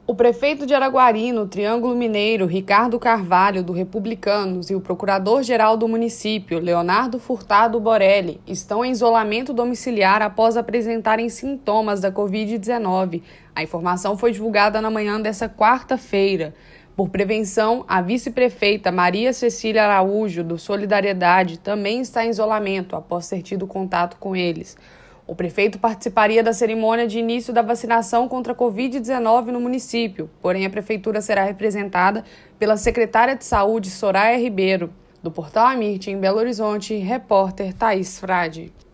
O prefeito de Araguari, no Triângulo Mineiro, Ricardo Carvalho, do Republicanos, e o procurador-geral do município, Leonardo Furtado Borelli, estão em isolamento domiciliar após apresentarem sintomas da Covid-19. A informação foi divulgada na manhã desta quarta-feira. Por prevenção, a vice-prefeita Maria Cecília Araújo, do Solidariedade, também está em isolamento após ter tido contato com eles. O prefeito participaria da cerimônia de início da vacinação contra a Covid-19 no município, porém a prefeitura será representada pela secretária de Saúde, Soraya Ribeiro. Do Portal Amirte, em Belo Horizonte, repórter Thaís Frade.